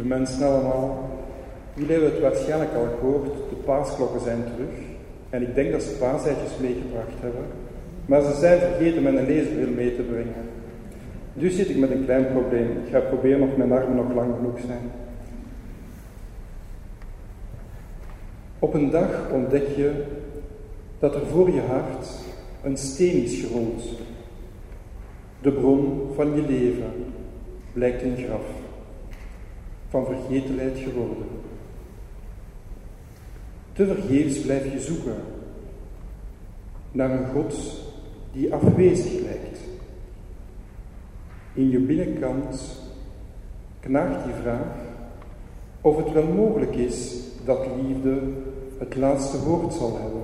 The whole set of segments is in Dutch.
lieve mensen allemaal. Jullie hebben het waarschijnlijk al gehoord, de paasklokken zijn terug. En ik denk dat ze paaseitjes meegebracht hebben. Maar ze zijn vergeten met een leesbril mee te brengen. Dus zit ik met een klein probleem. Ik ga proberen of mijn armen nog lang genoeg zijn. Op een dag ontdek je dat er voor je hart een steen is gerold. De bron van je leven blijkt een graf, van vergetelheid geworden. Tevergeefs blijf je zoeken naar een God die afwezig lijkt. In je binnenkant knaagt die vraag of het wel mogelijk is dat liefde het laatste woord zal hebben.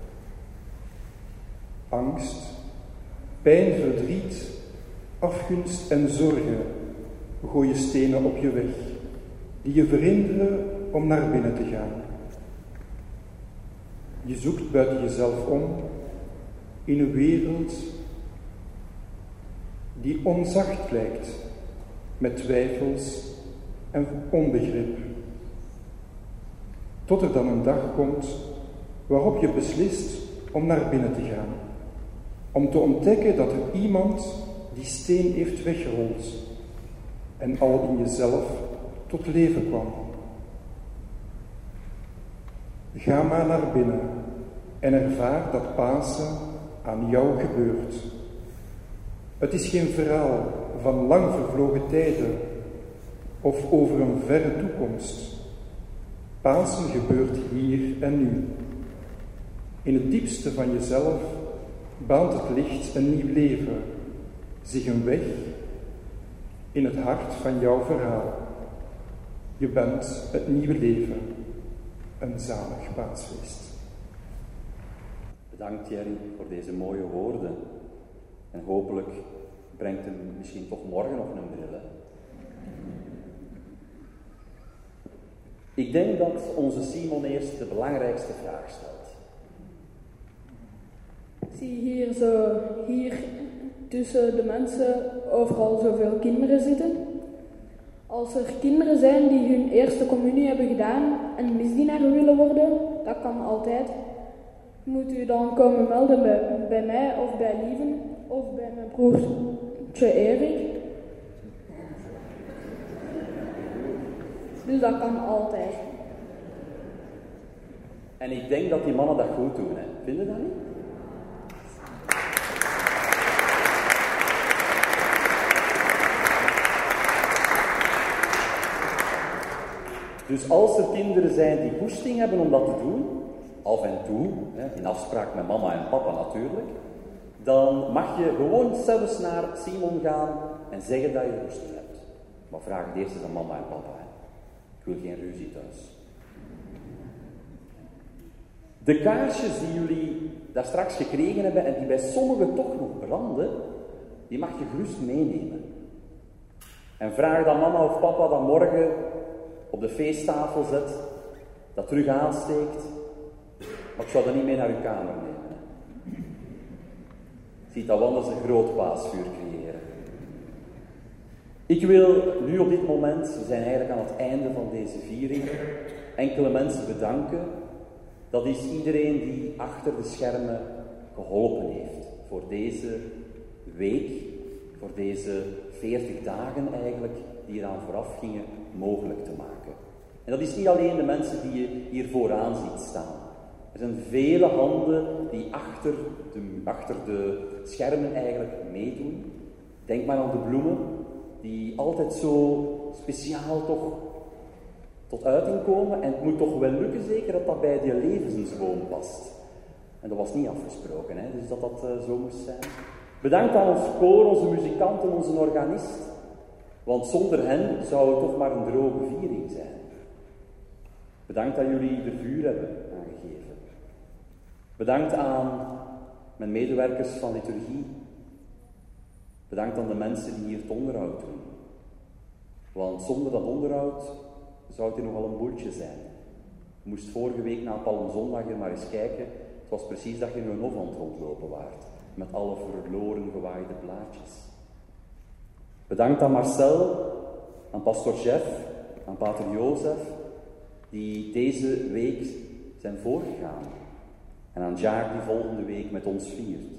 Angst, pijn, verdriet, afgunst en zorgen gooien stenen op je weg, die je verhinderen om naar binnen te gaan. Je zoekt buiten jezelf om in een wereld die onzacht lijkt, met twijfels en onbegrip. Tot er dan een dag komt waarop je beslist om naar binnen te gaan. Om te ontdekken dat er iemand die steen heeft weggerold en al in jezelf tot leven kwam. Ga maar naar binnen en ervaar dat Pasen aan jou gebeurt. Het is geen verhaal van lang vervlogen tijden of over een verre toekomst. Pasen gebeurt hier en nu. In het diepste van jezelf baant het licht een nieuw leven, zich een weg in het hart van jouw verhaal. Je bent het nieuwe leven, een zalig paasfeest. Bedankt Jerry voor deze mooie woorden. En hopelijk brengt hem misschien toch morgen nog een bril. Hè? Ik denk dat onze Simon eerst de belangrijkste vraag stelt. Zie hier tussen de mensen overal zoveel kinderen zitten. Als er kinderen zijn die hun eerste communie hebben gedaan en misdienaar willen worden, dat kan altijd. Moet u dan komen melden bij mij of bij Lieven of bij mijn broertje Erik. Dus dat kan altijd. En ik denk dat die mannen dat goed doen, hè? Vind je dat niet? Dus als er kinderen zijn die goesting hebben om dat te doen, af en toe, in afspraak met mama en papa natuurlijk, dan mag je gewoon zelfs naar Simon gaan en zeggen dat je goesting hebt. Maar vraag het eerst eens aan mama en papa. Hè. Ik wil geen ruzie thuis. De kaarsjes die jullie daar straks gekregen hebben en die bij sommigen toch nog branden, die mag je gerust meenemen. En vraag dan mama of papa dat morgen op de feesttafel zet, dat terug aansteekt. Maar ik zou dat niet mee naar uw kamer nemen. Hè. Ziet dat wel anders een groot paasvuur creëren. Ik wil nu op dit moment, we zijn eigenlijk aan het einde van deze viering, enkele mensen bedanken. Dat is iedereen die achter de schermen geholpen heeft voor deze week, voor deze 40 dagen eigenlijk, die eraan vooraf gingen, mogelijk te maken. En dat is niet alleen de mensen die je hier vooraan ziet staan. Er zijn vele handen die achter de schermen eigenlijk meedoen. Denk maar aan de bloemen, die altijd zo speciaal toch tot uiting komen. En het moet toch wel lukken, zeker, dat dat bij die levensboom past. En dat was niet afgesproken, hè? Dus dat zo moest zijn. Bedankt aan ons koor, onze muzikanten, onze organist. Want zonder hen zou het toch maar een droge viering zijn. Bedankt dat jullie er vuur hebben aangegeven. Bedankt aan mijn medewerkers van liturgie. Bedankt aan de mensen die hier het onderhoud doen. Want zonder dat onderhoud zou het hier nogal een boeltje zijn. Je moest vorige week na Palmzondag hier maar eens kijken. Het was precies dat je in een hof aan het rondlopen waart. Met alle verloren gewaaide blaadjes. Bedankt aan Marcel, aan pastor Jeff, aan pater Jozef, die deze week zijn voorgegaan. En aan Jacques, die volgende week met ons viert.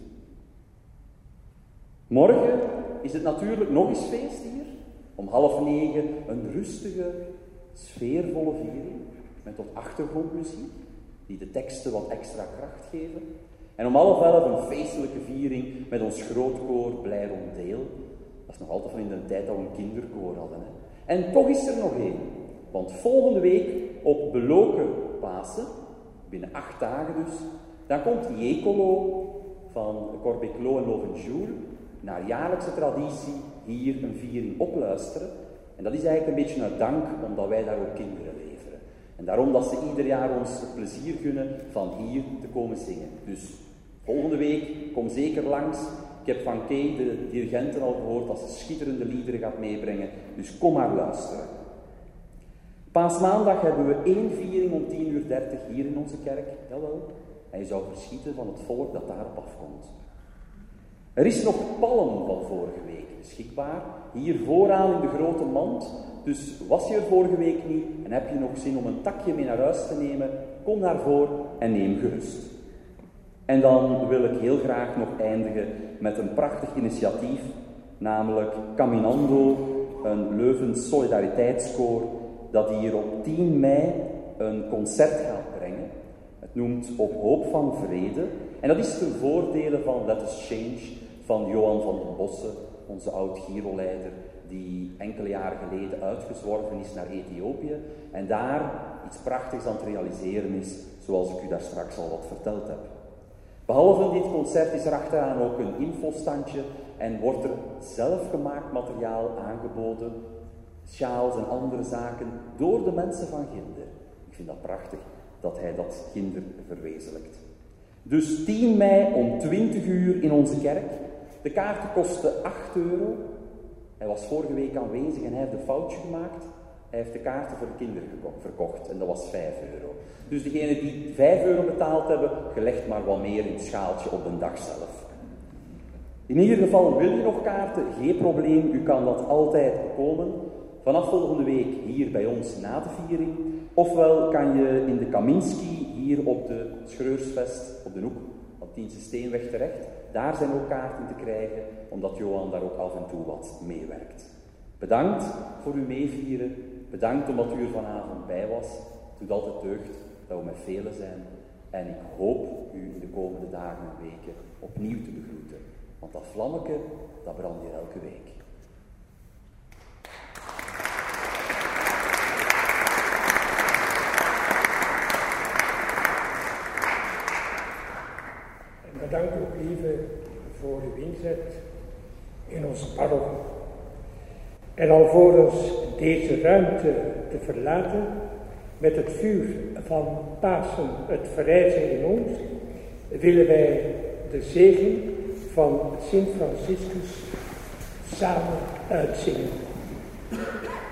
Morgen is het natuurlijk nog eens feest hier. Om 8:30 een rustige, sfeervolle viering. Met wat achtergrondmuziek, die de teksten wat extra kracht geven. En om 10:30 een feestelijke viering met ons grootkoor Blij Rond Deel. Dat is nog altijd van in de tijd dat we een kinderkoor hadden. Hè. En toch is er nog één. Want volgende week op Beloken Pasen, binnen 8 dagen dus, dan komt Jekolo van Corbeclo en Lovenjoul naar jaarlijkse traditie hier een viering opluisteren. En dat is eigenlijk een beetje uit dank, omdat wij daar ook kinderen leveren. En daarom dat ze ieder jaar ons het plezier gunnen van hier te komen zingen. Dus volgende week, kom zeker langs. Ik heb van Kay, de dirigenten, al gehoord dat ze schitterende liederen gaat meebrengen. Dus kom maar luisteren. Paasmaandag hebben we 1 viering om 10:30 hier in onze kerk. Jawel. En je zou verschieten van het volk dat daarop afkomt. Er is nog palm van vorige week beschikbaar. Hier vooraan in de grote mand. Dus was je er vorige week niet en heb je nog zin om een takje mee naar huis te nemen, kom daarvoor en neem gerust. En dan wil ik heel graag nog eindigen met een prachtig initiatief, namelijk Caminando, een Leuvens solidariteitskoor, dat hier op 10 mei een concert gaat brengen. Het noemt Op Hoop van Vrede. En dat is ten voordele van Let Us Change van Johan van den Bossen, onze oud-Giro-leider, die enkele jaren geleden uitgezworven is naar Ethiopië en daar iets prachtigs aan het realiseren is, zoals ik u daar straks al wat verteld heb. Behalve dit concert is er achteraan ook een infostandje en wordt er zelfgemaakt materiaal aangeboden, sjaals en andere zaken, door de mensen van Ginder. Ik vind dat prachtig dat hij dat Ginder verwezenlijkt. Dus 10 mei om 20 uur in onze kerk. De kaarten kosten €8. Hij was vorige week aanwezig en hij heeft een foutje gemaakt. Hij heeft de kaarten voor de kinderen verkocht en dat was €5. Dus degenen die €5 betaald hebben, gelegd maar wat meer in het schaaltje op de dag zelf. In ieder geval, wil je nog kaarten? Geen probleem, u kan dat altijd bekomen. Vanaf volgende week hier bij ons na de viering. Ofwel kan je in de Kaminski hier op de Schreursvest, op de hoek, op Tiense Steenweg terecht. Daar zijn ook kaarten te krijgen, omdat Johan daar ook af en toe wat meewerkt. Bedankt voor uw meevieren. Bedankt omdat u er vanavond bij was. Het doet altijd deugd dat we met velen zijn. En ik hoop u in de komende dagen en weken opnieuw te begroeten. Want dat vlammeke, dat brandt hier elke week. Bedankt ook even voor uw inzet in onze parochie. En alvorens deze ruimte te verlaten, met het vuur van Pasen het verrijzen in ons, willen wij de zegen van Sint Franciscus samen uitzingen.